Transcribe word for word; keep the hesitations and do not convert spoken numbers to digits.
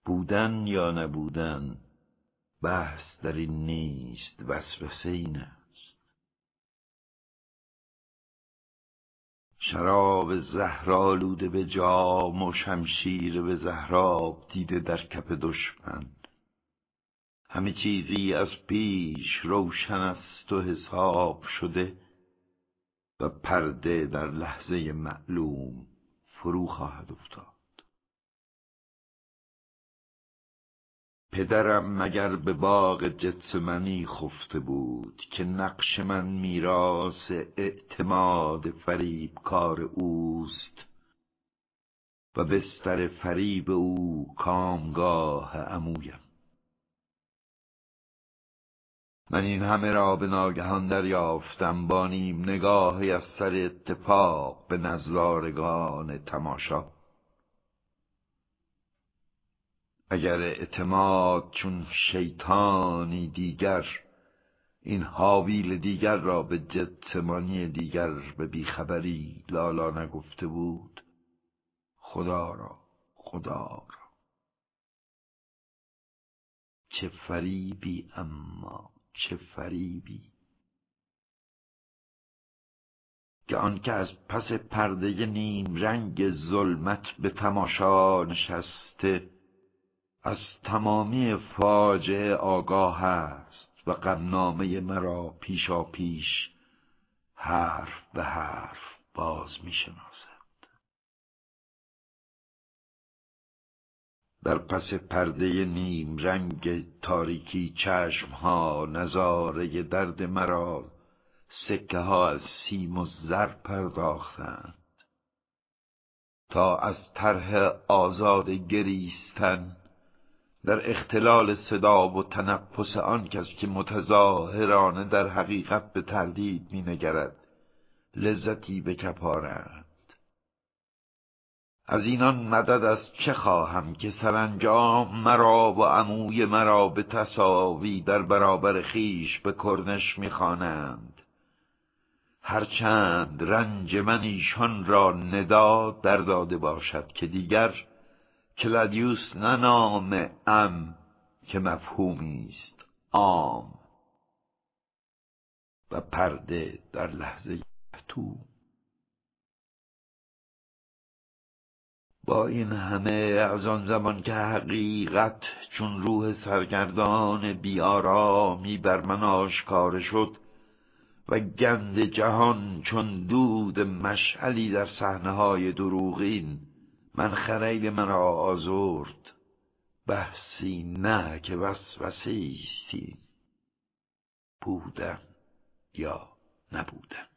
بودن یا نبودن بحث در این نیست، وسوسه این است. شراب زهرآلوده به جام و شمشیر به زهراب دیده در کف دشمن. همه چیزی از پیش روشن است و حساب شده و پرده در لحظه معلوم فرو خواهد افتاد. پدرم مگر به باغ جتسمنی خفته بود که نقش من میراث اعتماد فریب کار اوست و بستر فریب او کامگاه عمویم. من این همه را به ناگهان دریافتم با نیم نگاهی از سر اتفاق به نظارگان تماشا. اگر اعتماد چون شیطانی دیگر این حاویل دیگر را به جتسمانی دیگر به بیخبری لالا نگفته بود، خدا را خدا را چه فریبی، اما چه فریبی، که آنکه از پس پرده نیم رنگ ظلمت به تماشا نشسته از تمامی فاجعه آگاه است و غمنامه مرا پیشا پیش حرف به حرف باز می شناسد. در پس پرده نیم رنگ تاریکی چشمها نظاره درد مرا سکه ها از سیم و زر پرداختند تا از طرح آزاد گریستن در اختلال صدا و تنفس آن کس که متظاهرانه در حقیقت به تردید می نگرد لذتی بکپارند. از اینان مدد از چه خواهم که سرانجام مرا و عموی مرا به تساوی در برابر خیش به کرنش می خوانند، هرچند رنج من ایشان را ندا در داده باشد که دیگر کلادیوس نه نام ام که مفهومی است عام و پرده در لحظه تو. با این همه از آن زمان که حقیقت چون روح سرگردان بیارامی بر من آشکار شد و گند جهان چون دود مشعلی در صحنه‌های دروغین من خریل مرا آزرد، بحثی نه که وسوسه ایستی، بودن یا نبودن.